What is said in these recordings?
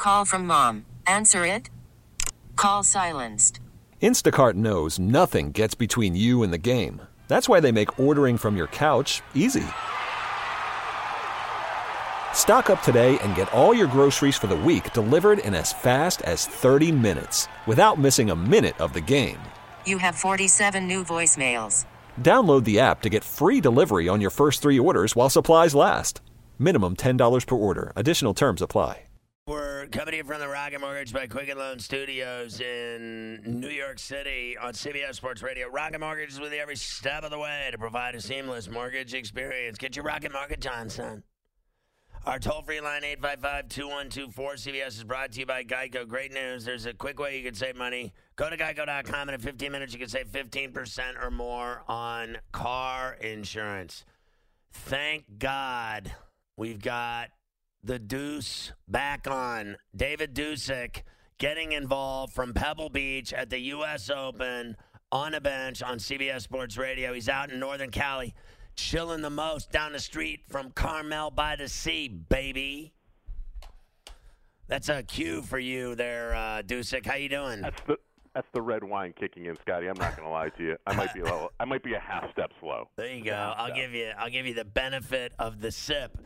Call from mom. Answer it. Call silenced. Instacart knows nothing gets between you and the game. That's why they make ordering from your couch easy. Stock up today and get all your groceries for the week delivered in as fast as 30 minutes without missing a minute of the game. You have 47 new voicemails. Download the app to get free delivery on your first 3 orders while supplies last. Minimum $10 per order. Additional terms apply. We're coming to you from the Rocket Mortgage by Quicken Loan Studios in New York City on CBS Sports Radio. Rocket Mortgage is with you every step of the way to provide a seamless mortgage experience. Get your Rocket Mortgage on, son. Our toll-free line, 855-2124-CBS, is brought to you by Geico. Great news. There's a quick way you can save money. Go to geico.com, and in 15 minutes you can save 15% or more on car insurance. Thank God we've got the Deuce back on. David Dusick getting involved from Pebble Beach at the U.S. Open on a bench on CBS Sports Radio. He's out in Northern Cali, chilling the most down the street from Carmel by the Sea, baby. That's a cue for you there, Dusick. How you doing? That's the red wine kicking in, Scotty. I'm not going to lie to you. I might be a half step slow. There you go. I'll give you the benefit of the sip.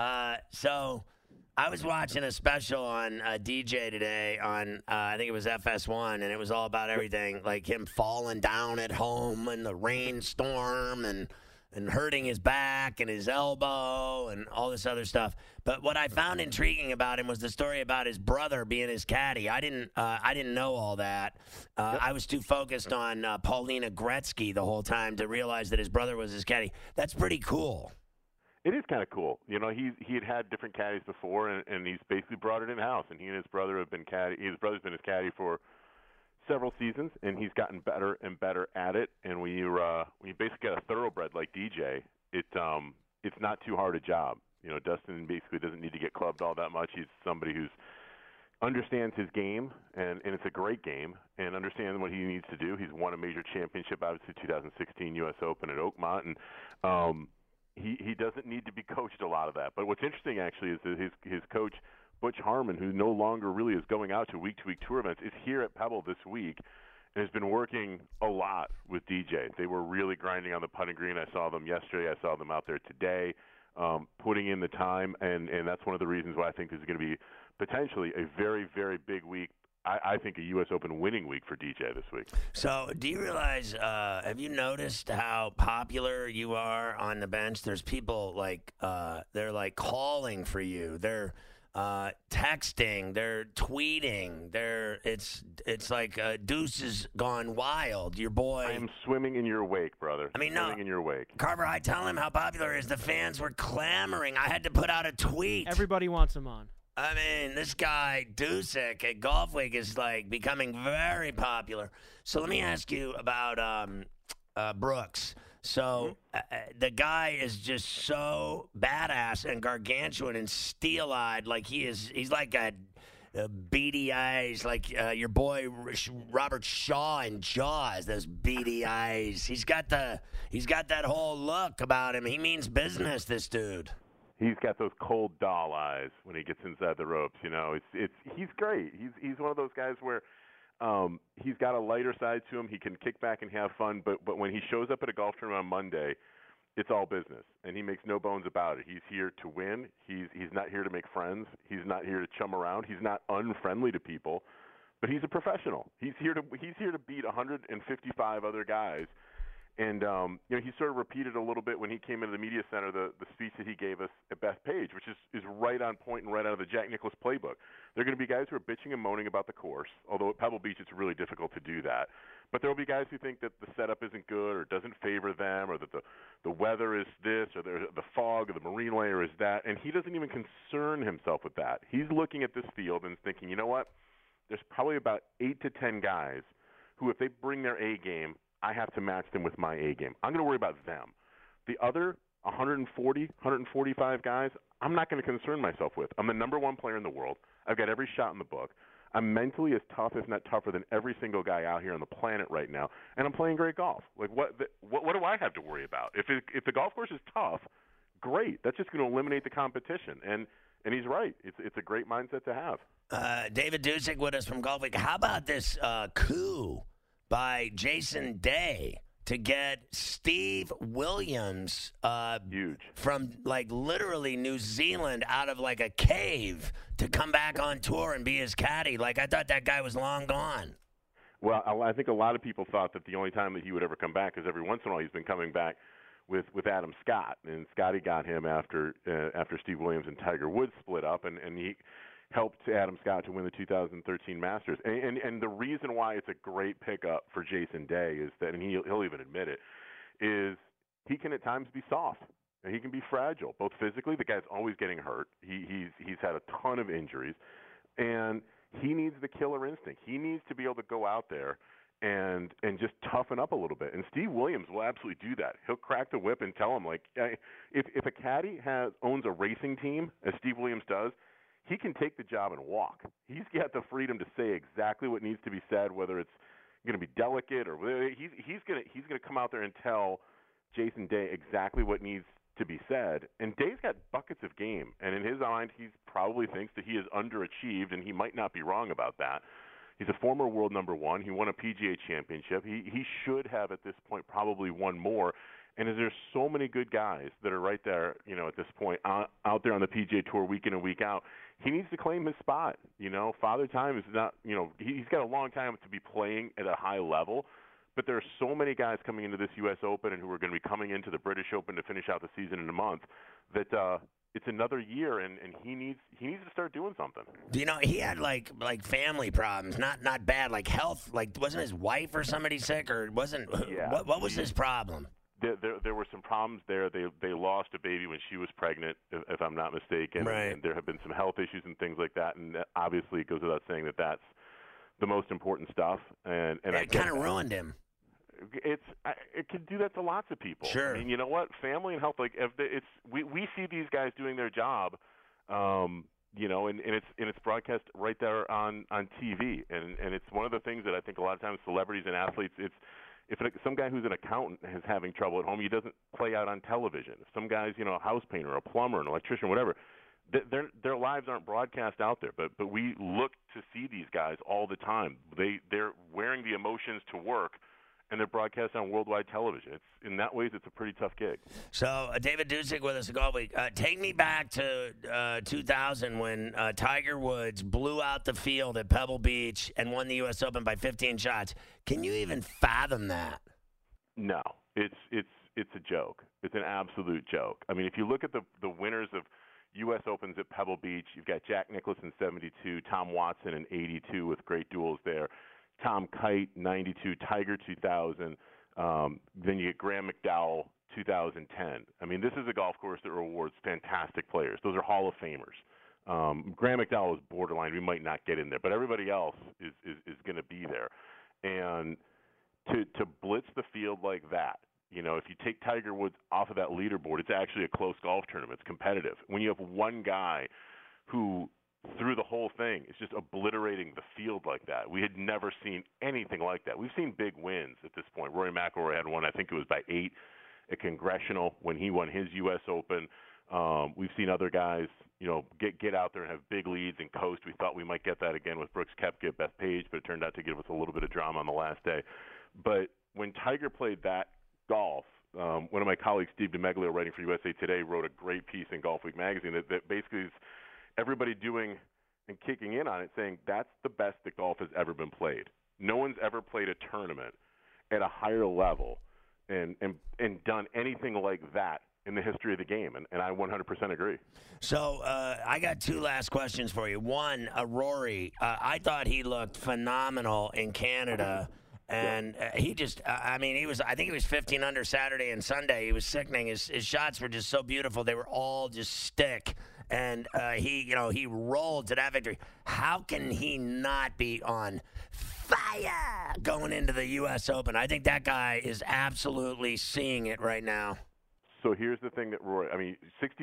So I was watching a special on DJ today on I think it was FS1, and it was all about everything, like him falling down at home in the rainstorm and hurting his back and his elbow and all this other stuff. But what I found intriguing about him was the story about his brother being his caddy. I didn't know all that. I was too focused on Paulina Gretzky the whole time to realize that his brother was his caddy. That's pretty cool. It is kind of cool. You know, he had different caddies before, and he's basically brought it in-house. And he and his brother have been caddy. His brother's been his caddy for several seasons, and he's gotten better and better at it. And when you basically get a thoroughbred like DJ, it's not too hard a job. You know, Dustin basically doesn't need to get clubbed all that much. He's somebody who's understands his game, and it's a great game, and understands what he needs to do. He's won a major championship, obviously 2016 U.S. Open at Oakmont, and he doesn't need to be coached a lot of that. But what's interesting actually is that his coach Butch Harmon, who no longer really is going out to week-to-week tour events, is here at Pebble this week and has been working a lot with DJ. They were really grinding on the putting green. I saw them yesterday. I saw them out there today, putting in the time, and that's one of the reasons why I think this is going to be potentially a very, very big week. I think a U.S. Open winning week for DJ this week. So do you realize, have you noticed how popular you are on the bench? There's people they're like calling for you. They're texting, they're tweeting, it's like Deuce has gone wild. Your boy. I am swimming in your wake, brother. I mean, swimming in your wake. Carver, I tell him how popular he is. The fans were clamoring. I had to put out a tweet. Everybody wants him on. I mean, this guy, Dusick, at Golf Week is, becoming very popular. So let me ask you about Brooks. So the guy is just so badass and gargantuan and steel-eyed. He's like a beady eyes, like your boy Robert Shaw in Jaws, those beady eyes. He's got that whole look about him. He means business, this dude. He's got those cold doll eyes when he gets inside the ropes. You know, he's great. He's one of those guys where he's got a lighter side to him. He can kick back and have fun, but when he shows up at a golf tournament on Monday, it's all business, and he makes no bones about it. He's here to win. He's not here to make friends. He's not here to chum around. He's not unfriendly to people, but he's a professional. He's here to beat 155 other guys. And he sort of repeated a little bit when he came into the media center the speech that he gave us at Bethpage, which is right on point and right out of the Jack Nicklaus playbook. There are going to be guys who are bitching and moaning about the course, although at Pebble Beach it's really difficult to do that. But there will be guys who think that the setup isn't good or doesn't favor them, or that the weather is this, or the fog or the marine layer is that, and he doesn't even concern himself with that. He's looking at this field and thinking, you know what? There's probably about 8 to 10 guys who, if they bring their A game, I have to match them with my A game. I'm going to worry about them. The other 140, 145 guys, I'm not going to concern myself with. I'm the number one player in the world. I've got every shot in the book. I'm mentally as tough, if not tougher, than every single guy out here on the planet right now, and I'm playing great golf. Like, what do I have to worry about? If the golf course is tough, great. That's just going to eliminate the competition. And And he's right. It's a great mindset to have. David Dusick with us from Golf Week. How about this coup by Jason Day to get Steve Williams Huge. from, like, literally New Zealand out of, like, a cave to come back on tour and be his caddy? Like, I thought that guy was long gone. Well, I think a lot of people thought that the only time that he would ever come back, because every once in a while he's been coming back with Adam Scott, and Scotty got him after Steve Williams and Tiger Woods split up, and he helped Adam Scott to win the 2013 Masters. And the reason why it's a great pickup for Jason Day is that, and he'll even admit it, is he can at times be soft. And he can be fragile, both physically. The guy's always getting hurt. He's had a ton of injuries, and he needs the killer instinct. He needs to be able to go out there and just toughen up a little bit. And Steve Williams will absolutely do that. He'll crack the whip and tell him, like, if a caddy owns a racing team, as Steve Williams does, he can take the job and walk. He's got the freedom to say exactly what needs to be said, whether it's going to be delicate or whether he's going to come out there and tell Jason Day exactly what needs to be said. And Day's got buckets of game, and in his mind, he probably thinks that he has underachieved, and he might not be wrong about that. He's a former world number one. He won a PGA championship. He should have at this point probably won more. And there's so many good guys that are right there, at this point out there on the PGA Tour week in and week out. He needs to claim his spot. Father Time is not, he's got a long time to be playing at a high level. But there are so many guys coming into this U.S. Open and who are going to be coming into the British Open to finish out the season in a month that it's another year, and he needs to start doing something. He had like family problems, not bad, like health. Like, wasn't his wife or somebody sick, or wasn't? Yeah. What was his problem? There were some problems there. They lost a baby when she was pregnant, if I'm not mistaken. Right. And there have been some health issues and things like that. And obviously, it goes without saying that that's the most important stuff. And it kind of ruined him. It can do that to lots of people. Sure. I mean, you know what? Family and health, like we see these guys doing their job, and it's broadcast right there on TV, and it's one of the things that I think a lot of times celebrities and athletes, if some guy who's an accountant is having trouble at home, he doesn't play out on television. If some guy's a house painter, a plumber, an electrician, whatever, their lives aren't broadcast out there. But we look to see these guys all the time. They're wearing the emotions to work, and they're broadcast on worldwide television. In that ways, it's a pretty tough gig. So, David Dusick with us at Golf Week. Take me back to 2000 when Tiger Woods blew out the field at Pebble Beach and won the U.S. Open by 15 shots. Can you even fathom that? No, it's a joke. It's an absolute joke. I mean, if you look at the winners of U.S. Opens at Pebble Beach, you've got Jack Nicklaus in 72, Tom Watson in 82 with great duels there. Tom Kite, 92, Tiger, 2000. Then you get Graham McDowell, 2010. I mean, this is a golf course that rewards fantastic players. Those are Hall of Famers. Graham McDowell is borderline. We might not get in there, but everybody else is going to be there. And to blitz the field like that, if you take Tiger Woods off of that leaderboard, it's actually a close golf tournament. It's competitive. When you have one guy who through the whole thing, it's just obliterating the field like that. We had never seen anything like that. We've seen big wins at this point. Rory McIlroy had one, I think it was by 8 at Congressional when he won his U.S. Open. We've seen other guys, get out there and have big leads and coast. We thought we might get that again with Brooks Koepka at Bethpage, but it turned out to give us a little bit of drama on the last day. But when Tiger played that golf, one of my colleagues, Steve DeMeglio, writing for USA Today, wrote a great piece in Golf Week magazine that basically is everybody doing and kicking in on it, saying that's the best that golf has ever been played. No one's ever played a tournament at a higher level and done anything like that in the history of the game, and I 100% agree. So I got two last questions for you. One, Rory, I thought he looked phenomenal in Canada. And he just, I think he was 15 under Saturday and Sunday. He was sickening. His shots were just so beautiful. They were all just stick. And he rolled to that victory. How can he not be on fire going into the U.S. Open? I think that guy is absolutely seeing it right now. So here's the thing that Rory,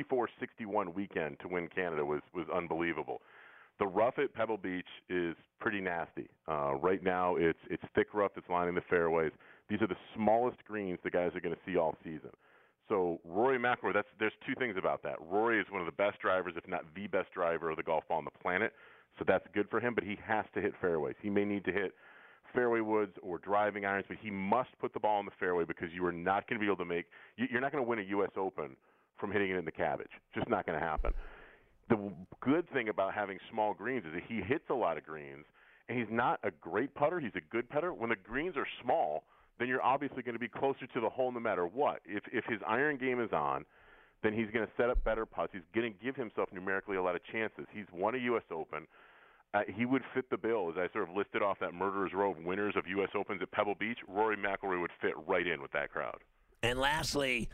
64-61 weekend to win Canada was unbelievable. The rough at Pebble Beach is pretty nasty. Right now, it's thick rough that's lining the fairways. These are the smallest greens the guys are going to see all season. So Rory McIlroy, there's two things about that. Rory is one of the best drivers, if not the best driver of the golf ball on the planet. So that's good for him, but he has to hit fairways. He may need to hit fairway woods or driving irons, but he must put the ball in the fairway because you are not going to be able to you're not going to win a U.S. Open from hitting it in the cabbage. Just not going to happen. The good thing about having small greens is that he hits a lot of greens, and he's not a great putter. He's a good putter. When the greens are small, then you're obviously going to be closer to the hole no matter what. If his iron game is on, then he's going to set up better putts. He's going to give himself numerically a lot of chances. He's won a U.S. Open. He would fit the bill. As I sort of listed off that murderer's row of winners of U.S. Opens at Pebble Beach, Rory McIlroy would fit right in with that crowd. And lastly,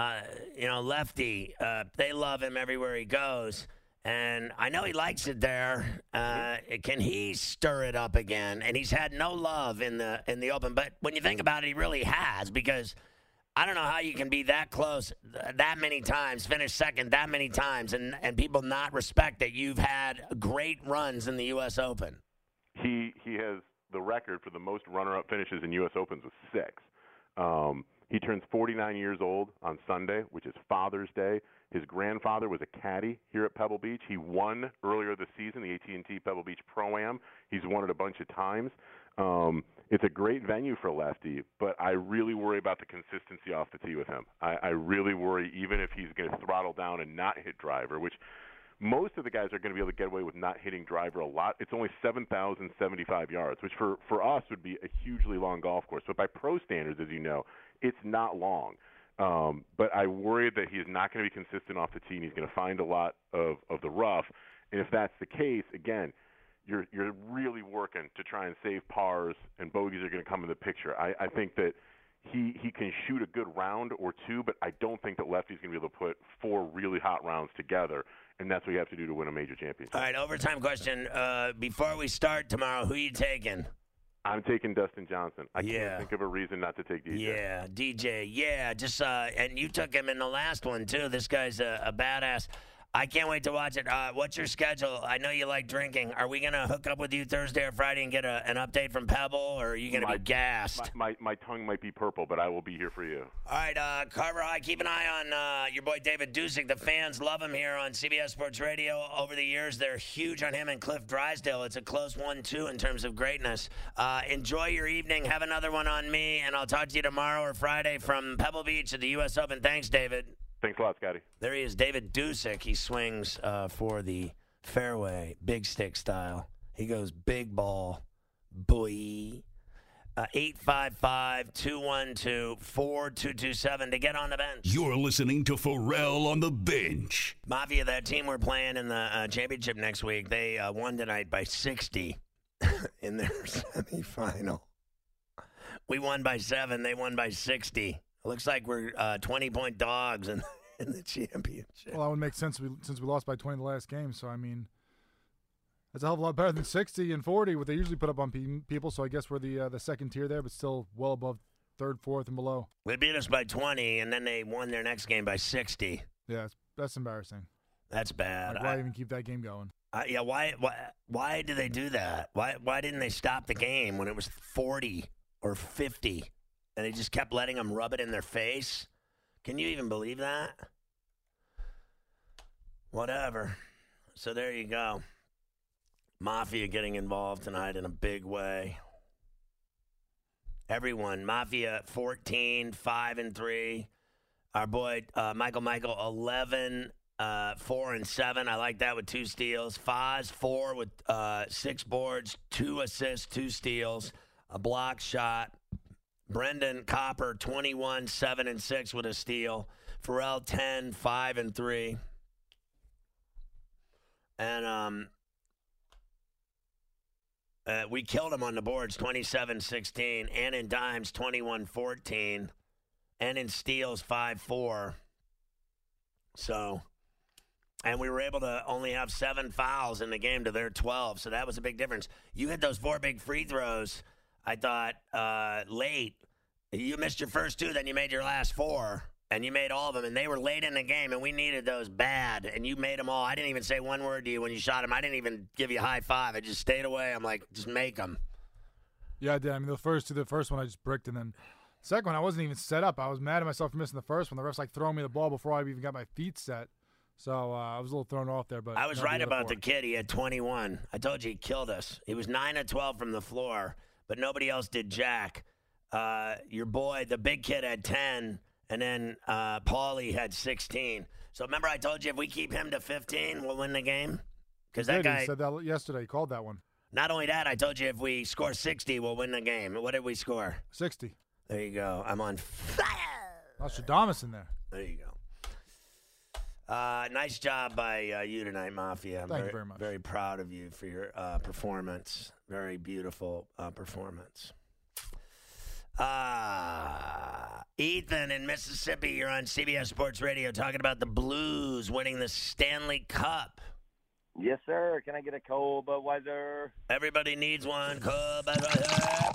Lefty, they love him everywhere he goes. And I know he likes it there. Can he stir it up again? And he's had no love in the Open. But when you think about it, he really has, because I don't know how you can be that close that many times, finish second that many times, and people not respect that you've had great runs in the U.S. Open. He has the record for the most runner-up finishes in U.S. Opens with 6. He turns 49 years old on Sunday, which is Father's Day. His grandfather was a caddy here at Pebble Beach. He won earlier this season the AT&T Pebble Beach Pro-Am. He's won it a bunch of times. It's a great venue for lefty, but I really worry about the consistency off the tee with him. I really worry, even if he's going to throttle down and not hit driver, which most of the guys are going to be able to get away with not hitting driver a lot. It's only 7,075 yards, which for us would be a hugely long golf course. But by pro standards, as you know, it's not long. But I worry that he is not going to be consistent off the tee, and he's going to find a lot of the rough. And if that's the case, again, you're really working to try and save pars, and bogeys are going to come in the picture. I think that he can shoot a good round or two, but I don't think that lefty's going to be able to put 4 really hot rounds together, and that's what you have to do to win a major championship. All right, overtime question. Before we start tomorrow, who are you taking? I'm taking Dustin Johnson. I can't think of a reason not to take DJ. Yeah, DJ. Yeah, just and you took him in the last one, too. This guy's a badass. I can't wait to watch it. What's your schedule? I know you like drinking. Are we going to hook up with you Thursday or Friday and get an update from Pebble, or are you going to be gassed? My tongue might be purple, but I will be here for you. All right, Carver High, keep an eye on your boy David Dusek. The fans love him here on CBS Sports Radio. Over the years, they're huge on him and Cliff Drysdale. It's a close 1-2 in terms of greatness. Enjoy your evening. Have another one on me, and I'll talk to you tomorrow or Friday from Pebble Beach at the U.S. Open. Thanks, David. Thanks a lot, Scotty. There he is, David Dusek. He swings for the fairway, big stick style. He goes big ball, boy. 855-212-4227 to get on the bench. You're listening to Pharrell on the Bench. Mafia, that team we're playing in the championship next week, they won tonight by 60 in their semifinal. We won by 7. They won by 60. It looks like we're 20-point dogs in the championship. Well, that would make sense since we lost by 20 the last game. So, I mean, that's a hell of a lot better than 60 and 40, what they usually put up on people. So I guess we're the second tier there, but still well above third, fourth, and below. They beat us by 20, and then they won their next game by 60. Yeah, that's embarrassing. That's bad. Like, why even keep that game going? Yeah, why did they do that? Why didn't they stop the game when it was 40 or 50? And they just kept letting them rub it in their face? Can you even believe that? Whatever. So there you go. Mafia getting involved tonight in a big way. Everyone. Mafia 14, 5-3. Our boy Michael 11, 4-7. I like that with 2 steals. Foz 4 with 6 boards, 2 assists, 2 steals, a block shot. Brendan Copper 21, 7-6 with a steal. Pharrell 10, 5-3. And we killed him on the boards, 27-16, and in dimes, 21-14, and in steals, 5-4. So, and we were able to only have 7 fouls in the game to their 12, so that was a big difference. You hit those 4 big free throws, I thought, late. You missed your first 2, then you made your last 4. And you made all of them, and they were late in the game, and we needed those bad, and you made them all. I didn't even say one word to you when you shot them. I didn't even give you a high five. I just stayed away. I'm like, just make them. Yeah, I did. I mean, the first one I just bricked, and then Second one, I wasn't even set up. I was mad at myself for missing the first one. The ref's like throwing me the ball before I even got my feet set. So I was a little thrown off there. But I was right about the kid. He had 21. I told you he killed us. He was 9 of 12 from the floor, but nobody else did jack. Your boy, the big kid, had 10, and then Paulie had 16. So remember I told you if we keep him to 15, we'll win the game? Because that guy he said that yesterday. He called that one. Not only that, I told you if we score 60, we'll win the game. What did we score? 60. There you go. I'm on fire. Shadamas in there. There you go. Nice job by you tonight, Mafia. Thank you very much. Very proud of you for your performance. Very beautiful performance. Ethan in Mississippi, you're on CBS Sports Radio talking about the Blues winning the Stanley Cup. Yes, sir. Can I get a cold Budweiser? Everybody needs one. Cold Budweiser.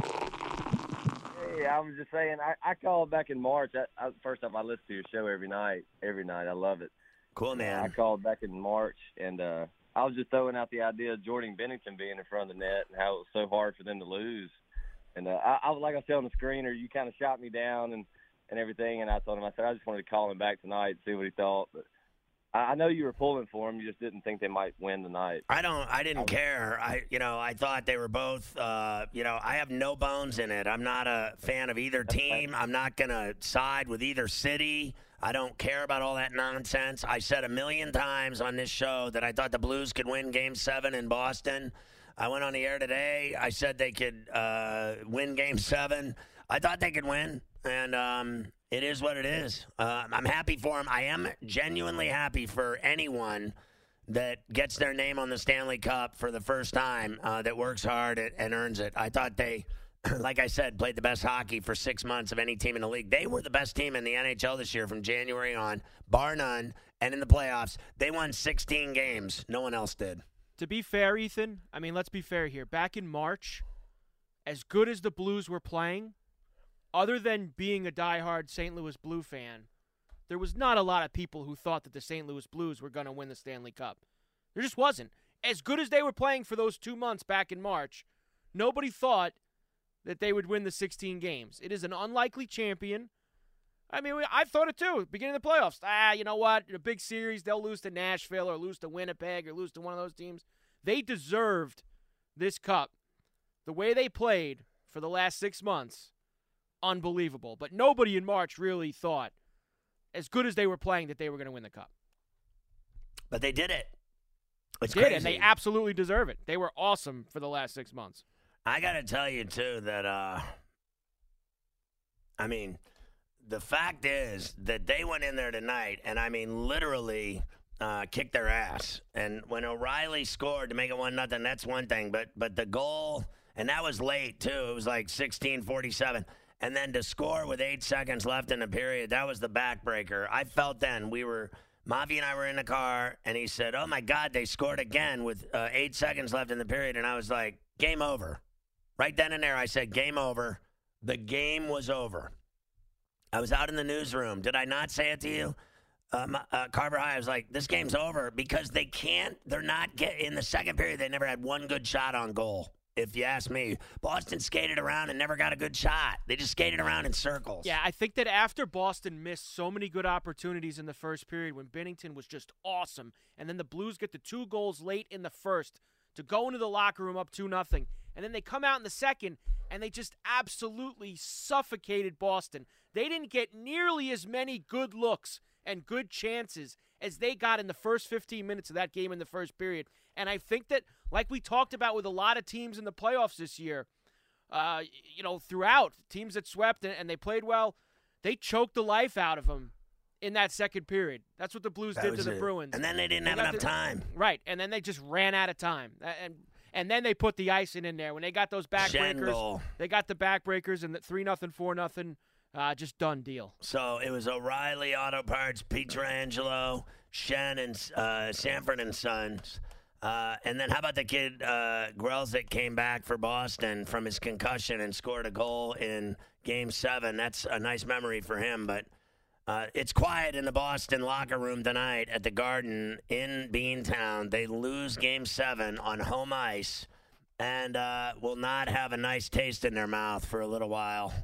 Hey, I was just saying, I called back in March. First off, I listen to your show every night. I love it. Cool, man. I called back in March, and I was just throwing out the idea of Jordan Bennington being in front of the net and how it was so hard for them to lose. And I was like I said on the screener, you kind of shot me down and everything, and I told him, I said, I just wanted to call him back tonight and see what he thought. But I know you were pulling for him. You just didn't think they might win tonight. I didn't care. I thought they were both, I have no bones in it. I'm not a fan of either team. I'm not going to side with either city. I don't care about all that nonsense. I said 1,000,000 times on this show that I thought the Blues could win Game 7 in Boston. I went on the air today. I said they could win Game 7. I thought they could win, and it is what it is. I'm happy for them. I am genuinely happy for anyone that gets their name on the Stanley Cup for the first time, that works hard and earns it. I thought they, like I said, played the best hockey for 6 months of any team in the league. They were the best team in the NHL this year from January on, bar none, and in the playoffs. They won 16 games. No one else did. To be fair, Ethan, I mean, let's be fair here. Back in March, as good as the Blues were playing, other than being a diehard St. Louis Blue fan, there was not a lot of people who thought that the St. Louis Blues were going to win the Stanley Cup. There just wasn't. As good as they were playing for those 2 months back in March, nobody thought that they would win the 16 games. It is an unlikely champion. I mean, I thought it too, beginning of the playoffs. You know what? In a big series, they'll lose to Nashville or lose to Winnipeg or lose to one of those teams. They deserved this cup. The way they played for the last 6 months, unbelievable. But nobody in March really thought, as good as they were playing, that they were going to win the cup. But they did it. It's they did, crazy. and they absolutely deserve it. They were awesome for the last 6 months. I got to tell you, too, that, the fact is that they went in there tonight and, literally kicked their ass. And when O'Reilly scored to make it 1-0, that's one thing. But the goal, and that was late, too. It was like 16:47. And then to score with 8 seconds left in the period, that was the backbreaker. I felt then Mavi and I were in the car, and he said, oh, my God, they scored again with 8 seconds left in the period. And I was like, game over. Right then and there, I said, game over. The game was over. I was out in the newsroom. Did I not say it to you? Carver High, I was like, this game's over because they're not in the second period, they never had one good shot on goal, if you ask me. Boston skated around and never got a good shot. They just skated around in circles. Yeah, I think that after Boston missed so many good opportunities in the first period when Binnington was just awesome, and then the Blues get the 2 goals late in the first to go into the locker room up 2-0, and then they come out in the second, and they just absolutely suffocated Boston. They didn't get nearly as many good looks and good chances as they got in the first 15 minutes of that game in the first period. And I think that, like we talked about with a lot of teams in the playoffs this year, throughout, teams that swept and they played well, they choked the life out of them in that second period. That's what the Blues did to the Bruins. And then they didn't have enough time. Right, and then they just ran out of time. And then they put the icing in there. When they got those backbreakers, they got the backbreakers and the 3-0, 4-0, just done deal. So it was O'Reilly Auto Parts, Pietrangelo, Shen, and Sanford and Sons. And then how about the kid Grzelcyk came back for Boston from his concussion and scored a goal in Game 7. That's a nice memory for him. But it's quiet in the Boston locker room tonight at the Garden in Beantown. They lose Game 7 on home ice and will not have a nice taste in their mouth for a little while.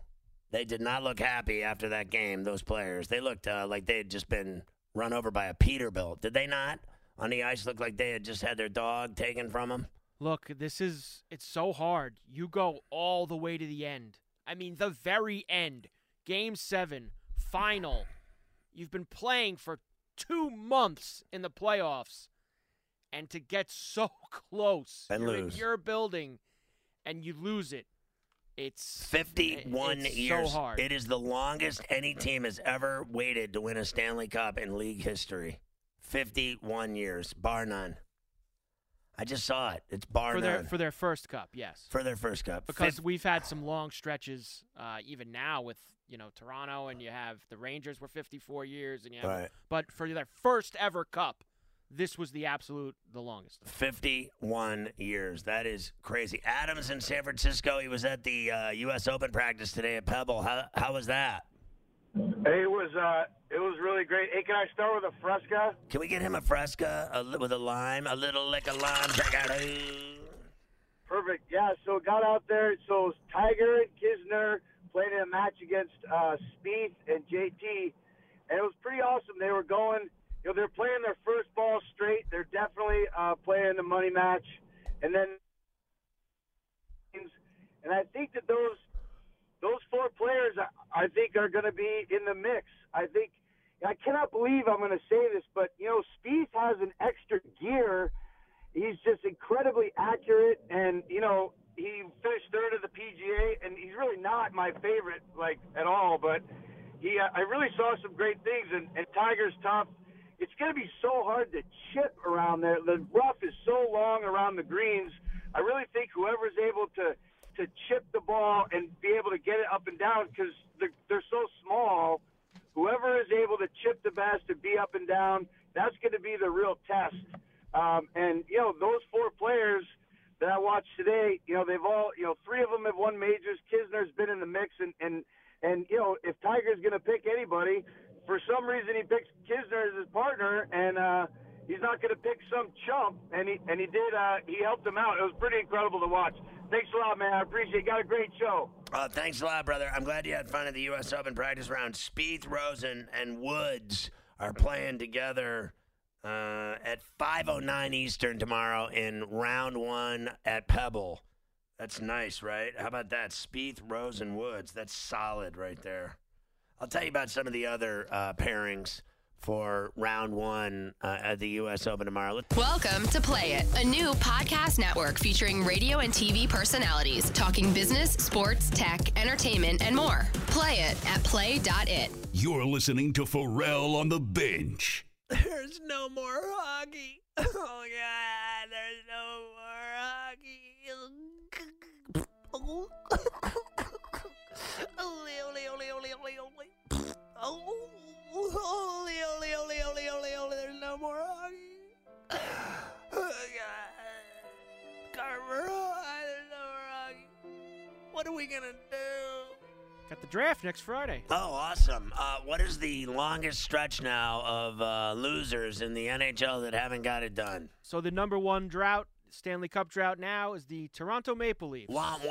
They did not look happy after that game, those players. They looked like they had just been run over by a Peterbilt. Did they not? On the ice, looked like they had just had their dog taken from them. Look, it's so hard. You go all the way to the end. I mean, the very end. Game 7, final. You've been playing for 2 months in the playoffs, and to get so close and you're lose in your building, and you lose it. It's 51 it's years. So hard. It is the longest any team has ever waited to win a Stanley Cup in league history. 51 years, bar none. I just saw it. It's bar none. For their first cup, yes. For their first cup. Because we've had some long stretches, even now with Toronto, and you have the Rangers were 54 years, and you have, right. But for their first ever cup, this was the longest. 51 years. That is crazy. Adams in San Francisco. He was at the U.S. Open practice today at Pebble. How was that? It was really great. Hey, can I start with a Fresca? Can we get him a Fresca with a lime, a little lick of lime? Check out. Perfect. Yeah. So got out there. So Tiger and Kisner played in a match against Spieth and JT, and it was pretty awesome. They were going. They're playing their first ball straight. They're definitely playing the money match, and I think that those 4 players, I think, are going to be in the mix. I cannot believe I'm going to say this, but Spieth has an extra gear. He's just incredibly accurate, and he finished 3rd of the PGA, and he's really not my favorite at all. But I really saw some great things, and Tiger's tough. It's going to be so hard to chip around there. The rough is so long around the greens. I really think whoever's able to chip the ball and be able to get it up and down, because they're so small, whoever is able to chip the best and be up and down, that's going to be the real test. And those 4 players that I watched today, they've all, 3 of them have won majors. Kisner's been in the mix, and if Tiger's going to pick anybody, for some reason he picks Kisner as his partner, and he's not going to pick some chump, and he did. He helped him out. It was pretty incredible to watch. Thanks a lot, man. I appreciate it. Got a great show. Thanks a lot, brother. I'm glad you had fun at the U.S. Open practice round. Spieth, Rosen, and Woods are playing together at 5:09 Eastern tomorrow in round 1 at Pebble. That's nice, right? How about that? Spieth, Rosen, Woods. That's solid right there. I'll tell you about some of the other pairings for round 1 at the U.S. Open tomorrow. Welcome to Play It, a new podcast network featuring radio and TV personalities talking business, sports, tech, entertainment, and more. Play it at play.it. You're listening to Pharrell on the Bench. There's no more hockey. Oh, God, there's no more hockey. There's no more hockey. Oh, God. Carver, there's no more hockey. What are we going to do? Got the draft next Friday. Oh, awesome. What is the longest stretch now of losers in the NHL that haven't got it done? So the number 1 drought, Stanley Cup drought now, is the Toronto Maple Leafs.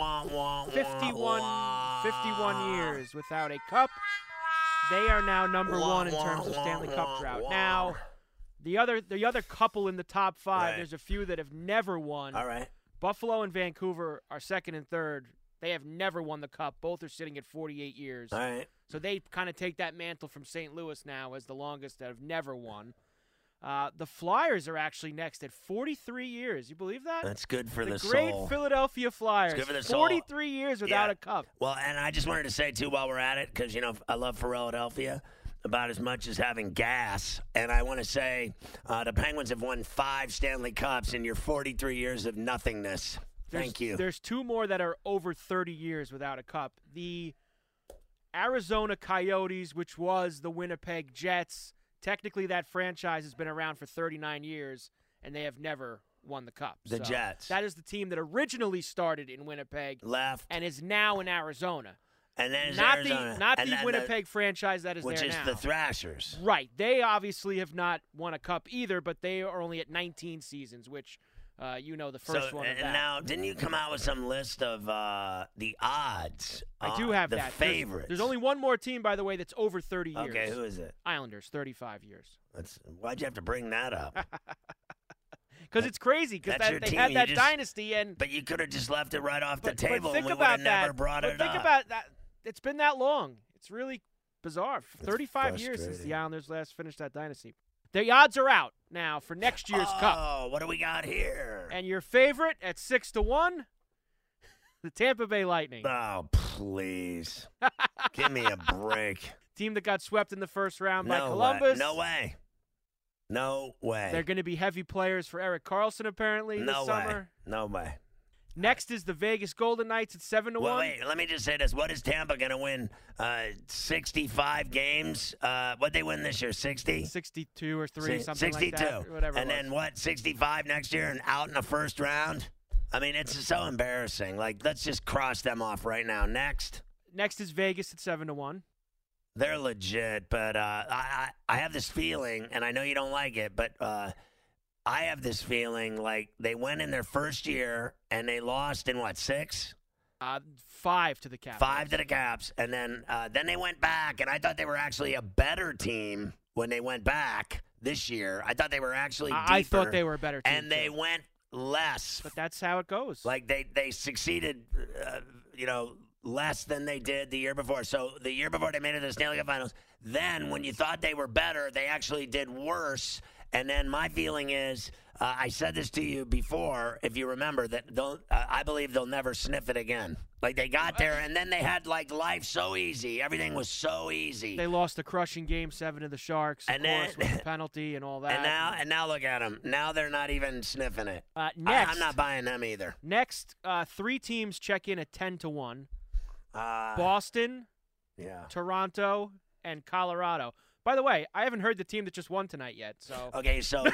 51 years without a cup. They are now number 1 in terms of Stanley Cup drought. Now, the other couple in the top 5, right. There's a few that have never won. All right. Buffalo and Vancouver are 2nd and 3rd. They have never won the Cup. Both are sitting at 48 years. All right. So they kind of take that mantle from St. Louis now as the longest that have never won. The Flyers are actually next at 43 years. You believe that? That's good for the great soul. Philadelphia Flyers. It's good for the 43 years without a cup. Well, and I just wanted to say, too, while we're at it, because, I love Philadelphia about as much as having gas. And I want to say the Penguins have won 5 Stanley Cups in your 43 years of nothingness. Thank you. There's 2 more that are over 30 years without a cup. The Arizona Coyotes, which was the Winnipeg Jets. Technically, that franchise has been around for 39 years, and they have never won the Cup. The Jets. That is the team that originally started in Winnipeg. Left. And is now in Arizona. And then is not Arizona. Not the Winnipeg franchise that is which there is now. the Thrashers. Right. They obviously have not won a Cup either, but they are only at 19 seasons, which the first one. Of that. Now, didn't you come out with some list of the odds? I do have the that. favorites. There's only one more team, by the way, that's over 30 years. Okay, who is it? Islanders, 35 years. Why'd you have to bring that up? Because it's crazy. Because they had that dynasty, but you could have just left it right off the table, but and we would have never brought it up. Think about that. It's been that long. It's really bizarre. 35 years since the Islanders last finished that dynasty. The odds are out now for next year's Cup. Oh, what do we got here? And your favorite at 6-1, the Tampa Bay Lightning. Oh, please. Give me a break. Team that got swept in the first round by Columbus. No way. No way. They're going to be heavy players for Erik Karlsson, apparently, this summer. No way. Next is the Vegas Golden Knights at 7-1. Well, wait, let me just say this. What is Tampa going to win? 65 games? What'd they win this year, 60? 62 or 3, something 62. like that. Whatever. And then what, 65 next year and out in the first round? I mean, it's so embarrassing. Like, let's just cross them off right now. Next is Vegas at 7-1. They're legit, but I have this feeling, and I know you don't like it, but I have this feeling like they went in their first year and they lost in what, 6? 5 to the Caps. 5 to the Caps, and then they went back, and I thought they were actually a better team when they went back this year. I thought they were actually deeper. I thought they were a better team, and they went less. But that's how it goes. Like they succeeded, less than they did the year before. So the year before they made it to the Stanley Cup Finals. Then when you thought they were better, they actually did worse. And then my feeling is, I said this to you before, if you remember, that I believe they'll never sniff it again. Like they got there, and then they had like life so easy. Everything was so easy. They lost the crushing Game 7 to the Sharks, of course, with the penalty and all that. And now look at them. Now they're not even sniffing it. Next, I'm not buying them either. Next, 3 teams check in at 10-1. Boston, Toronto, and Colorado. By the way, I haven't heard the team that just won tonight yet. So okay, so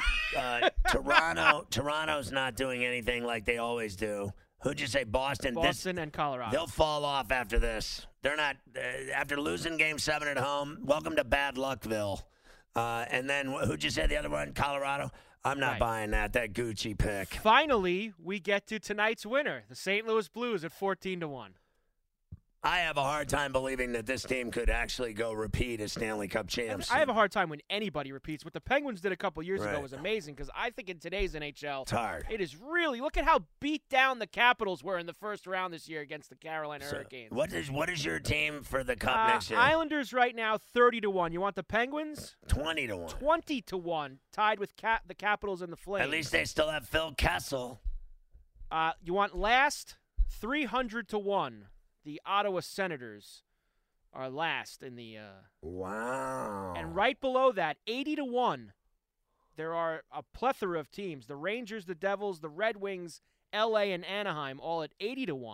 Toronto's not doing anything like they always do. Who'd you say? Boston. Boston and Colorado. They'll fall off after this. They're not after losing Game 7 at home. Welcome to Bad Luckville. And then who'd you say the other one? Colorado. I'm not buying that Gucci pick. Finally, we get to tonight's winner, the St. Louis Blues at 14-1. I have a hard time believing that this team could actually go repeat as Stanley Cup champs. I have a hard time when anybody repeats. What the Penguins did a couple years ago was amazing because I think in today's NHL, it's hard. It is really, look at how beat down the Capitals were in the first round this year against the Carolina Hurricanes. What is your team for the Cup next year? Islanders right now 30-1. You want the Penguins? 20-1. 20-1, tied with the Capitals and the Flames. At least they still have Phil Kessel. You want last? 300-1. The Ottawa Senators are last in the wow. And right below that, 80-1. There are a plethora of teams. The Rangers, the Devils, the Red Wings, LA, and Anaheim all at 80-1.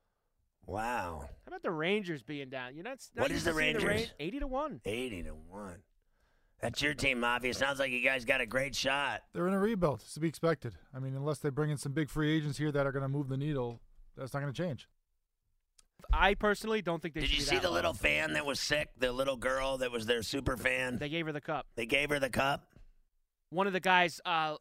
Wow. How about the Rangers being down? You're not what is the Rangers? 80-1. 80-1. That's your team, Mafia. Sounds like you guys got a great shot. They're in a rebuild. It's to be expected. I mean, unless they bring in some big free agents here that are going to move the needle, that's not going to change. I personally don't think they should be that Did you see the low. little fan that was sick? The little girl that was their super fan? They gave her the cup. They gave her the cup? One of the guys kind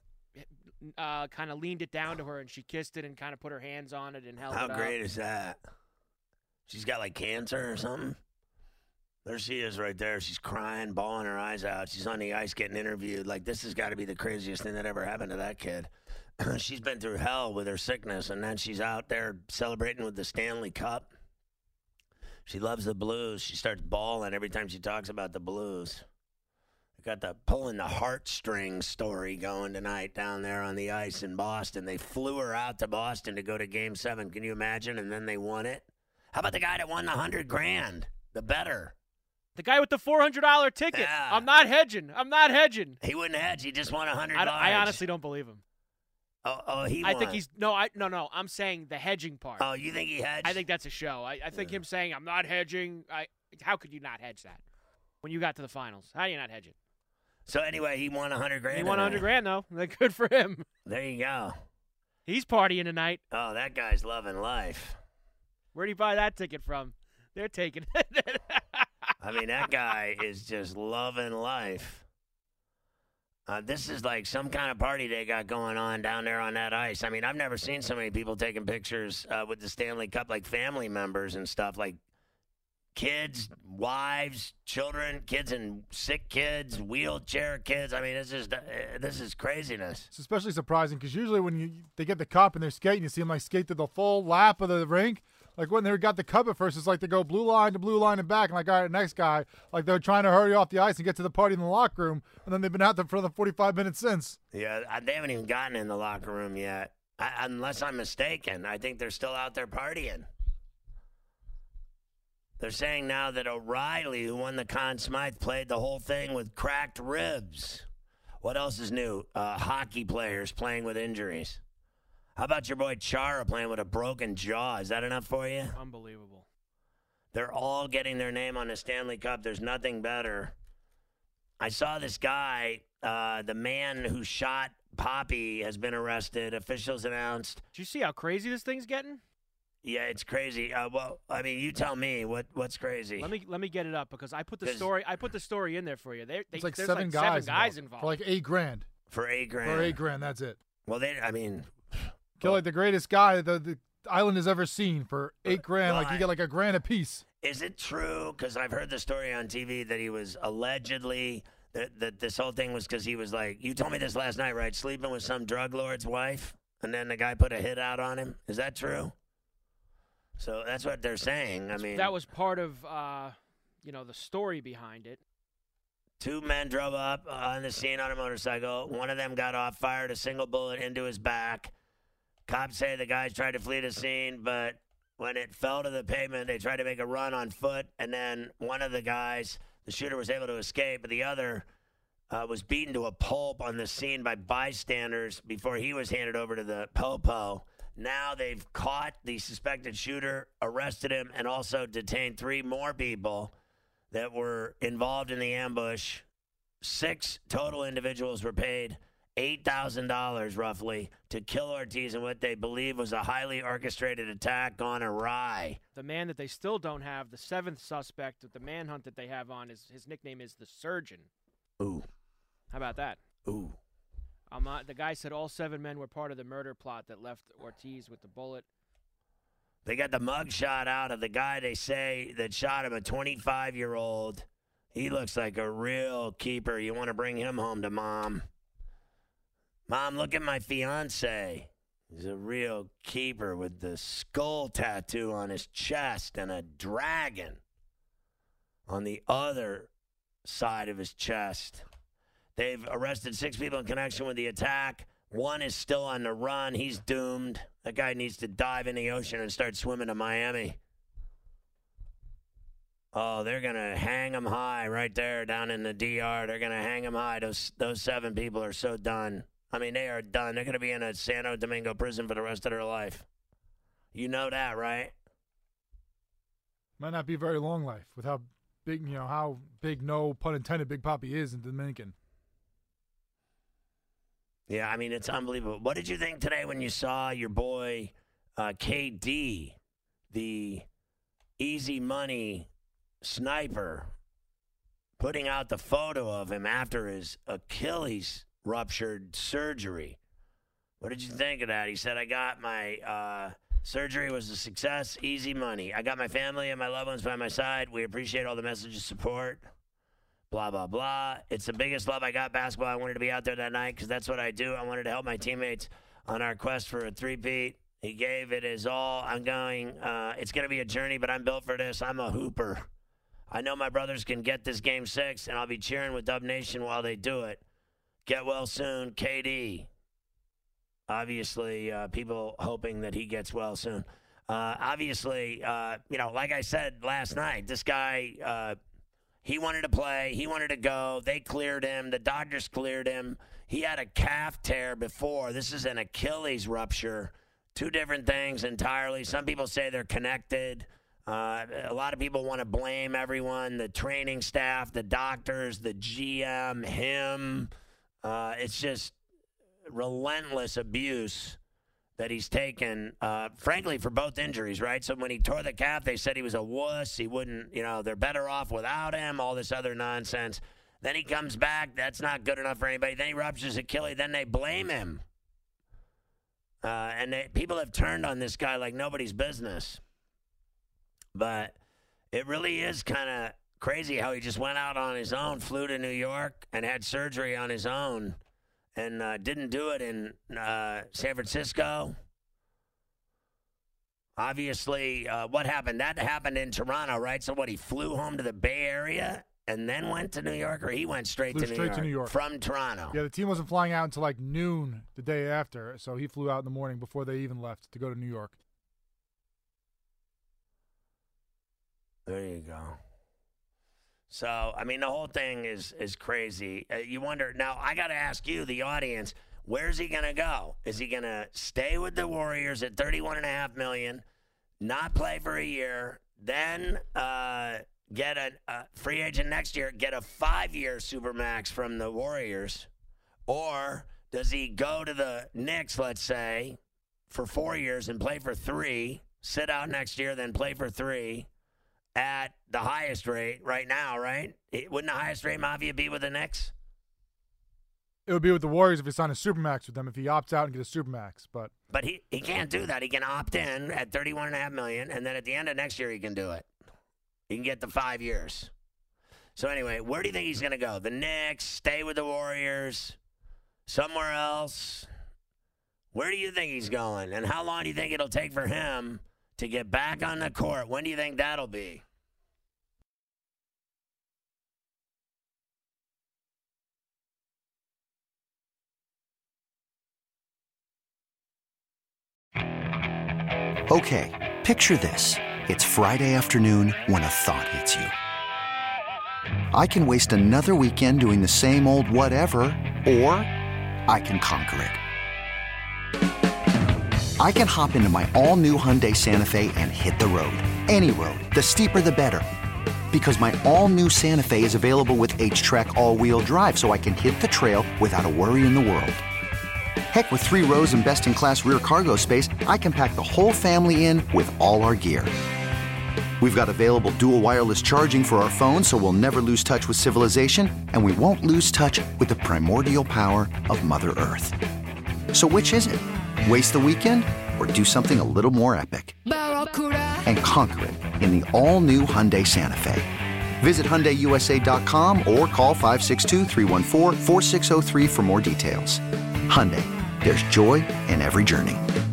of leaned it down to her, and she kissed it and kind of put her hands on it and held it up. How great is that? She's got, like, cancer or something? There she is right there. She's crying, bawling her eyes out. She's on the ice getting interviewed. Like, this has got to be the craziest thing that ever happened to that kid. She's been through hell with her sickness, and then she's out there celebrating with the Stanley Cup. She loves the Blues. She starts bawling every time she talks about the Blues. They got the pulling the heartstrings story going tonight down there on the ice in Boston. They flew her out to Boston to go to Game 7. Can you imagine? And then they won it. How about the guy that won the $100,000? The bettor. The guy with the $400 ticket. Yeah. I'm not hedging. He wouldn't hedge. He just won $100. I honestly don't believe him. Oh, he won. I think he's no. I'm saying the hedging part. Oh, you think he hedged? I think that's a show. I think him saying I'm not hedging. How could you not hedge that when you got to the finals? How do you not hedge it? So anyway, he won $100,000. He won $100,000 though. Good for him. There you go. He's partying tonight. Oh, that guy's loving life. Where'd he buy that ticket from? They're taking it. I mean, that guy is just loving life. This is like some kind of party they got going on down there on that ice. I mean, I've never seen so many people taking pictures with the Stanley Cup, like family members and stuff, like kids, wives, children, kids and sick kids, wheelchair kids. I mean, this is craziness. It's especially surprising because usually when they get the cup and they're skating, you see them like skate through the full lap of the rink. Like when they got the cup at first, it's like they go blue line to blue line and back. And like, all right, next guy. Like they're trying to hurry off the ice and get to the party in the locker room. And then they've been out there for the 45 minutes since. Yeah, they haven't even gotten in the locker room yet. Unless I'm mistaken. I think they're still out there partying. They're saying now that O'Reilly, who won the Conn Smythe, played the whole thing with cracked ribs. What else is new? Hockey players playing with injuries. How about your boy Chara playing with a broken jaw? Is that enough for you? Unbelievable. They're all getting their name on the Stanley Cup. There's nothing better. I saw this guy, the man who shot Poppy has been arrested. Officials announced. Did you see how crazy this thing's getting? Yeah, it's crazy. Well, I mean, you tell me what's crazy. Let me get it up because I put the story. I put the story in there for you. It's like there's seven guys involved for like $8,000. For $8,000. For $8,000, that's it. Well, kill like the greatest guy the island has ever seen for $8,000. Like you get like $1,000 a piece. Is it true? Because I've heard the story on TV that he was allegedly that this whole thing was because he was like, you told me this last night, right? Sleeping with some drug lord's wife, and then the guy put a hit out on him. Is that true? So that's what they're saying. I mean, that was part of, the story behind it. Two men drove up on the scene on a motorcycle. One of them got off, fired a single bullet into his back. Cops say the guys tried to flee the scene, but when it fell to the pavement, they tried to make a run on foot. And then one of the guys, the shooter, was able to escape, but the other was beaten to a pulp on the scene by bystanders before he was handed over to the Popo. Now they've caught the suspected shooter, arrested him, and also detained 3 more people that were involved in the ambush. 6 total individuals were paid $8,000 roughly to kill Ortiz in what they believe was a highly orchestrated attack gone awry. The man that they still don't have, the 7th suspect with the manhunt that they have on, his nickname is the Surgeon. Ooh. How about that? Ooh. The guy said all 7 men were part of the murder plot that left Ortiz with the bullet. They got the mug shot out of the guy they say that shot him, a 25-year-old. He looks like a real keeper. You want to bring him home to Mom. Mom, look at my fiance. He's a real keeper with the skull tattoo on his chest and a dragon on the other side of his chest. They've arrested 6 people in connection with the attack. 1 is still on the run. He's doomed. That guy needs to dive in the ocean and start swimming to Miami. Oh, they're going to hang him high right there down in the DR. They're going to hang him high. Those 7 people are so done. I mean, they are done. They're going to be in a Santo Domingo prison for the rest of their life. You know that, right? Might not be a very long life with how big, no pun intended, Big Papi is in Dominican. Yeah, I mean, it's unbelievable. What did you think today when you saw your boy KD, the easy money sniper, putting out the photo of him after his Achilles ruptured surgery? What did you think of that? He said, I got my surgery was a success, easy money. I got my family and my loved ones by my side. We appreciate all the messages of support. Blah, blah, blah. It's the biggest love I got basketball. I wanted to be out there that night because that's what I do. I wanted to help my teammates on our quest for a 3-peat. He gave it his all. I'm going, it's going to be a journey, but I'm built for this. I'm a hooper. I know my brothers can get this Game 6, and I'll be cheering with Dub Nation while they do it. Get well soon, KD. Obviously, people hoping that he gets well soon. Obviously, like I said last night, this guy, he wanted to play. He wanted to go. They cleared him. The doctors cleared him. He had a calf tear before. This is an Achilles rupture. 2 different things entirely. Some people say they're connected. A lot of people want to blame everyone, the training staff, the doctors, the GM, him. It's just relentless abuse that he's taken, frankly, for both injuries, right? So when he tore the calf, they said he was a wuss. He wouldn't, they're better off without him, all this other nonsense. Then he comes back. That's not good enough for anybody. Then he ruptures Achilles. Then they blame him. People have turned on this guy like nobody's business. But it really is kind of crazy how he just went out on his own, flew to New York, and had surgery on his own, and didn't do it in San Francisco. Obviously, what happened? That happened in Toronto, right? So what, he flew home to the Bay Area and then went to New York, or he went straight to New York from Toronto? Yeah, the team wasn't flying out until like noon the day after, so he flew out in the morning before they even left to go to New York. There you go. So, I mean, the whole thing is crazy. You wonder, now I got to ask you, the audience, where's he going to go? Is he going to stay with the Warriors at $31.5 million, not play for a year, then get a free agent next year, get a 5-year Supermax from the Warriors? Or does he go to the Knicks, let's say, for 4 years and play for 3, sit out next year, then play for 3? At the highest rate right now, right? Wouldn't the highest rate Mafia be with the Knicks? It would be with the Warriors if he signed a Supermax with them, if he opts out and gets a Supermax. But he can't do that. He can opt in at $31.5 million, and then at the end of next year he can do it. He can get the 5 years. So anyway, where do you think he's going to go? The Knicks, stay with the Warriors, somewhere else? Where do you think he's going? And how long do you think it'll take for him to get back on the court? When do you think that'll be? Okay, picture this. It's Friday afternoon when a thought hits you. I can waste another weekend doing the same old whatever, or I can conquer it. I can hop into my all-new Hyundai Santa Fe and hit the road. Any road. The steeper, the better. Because my all-new Santa Fe is available with H-Track all-wheel drive, so I can hit the trail without a worry in the world. Heck, with 3 rows and best-in-class rear cargo space, I can pack the whole family in with all our gear. We've got available dual wireless charging for our phones, so we'll never lose touch with civilization, and we won't lose touch with the primordial power of Mother Earth. So which is it? Waste the weekend or do something a little more epic? And conquer it in the all-new Hyundai Santa Fe. Visit HyundaiUSA.com or call 562-314-4603 for more details. Hyundai, there's joy in every journey.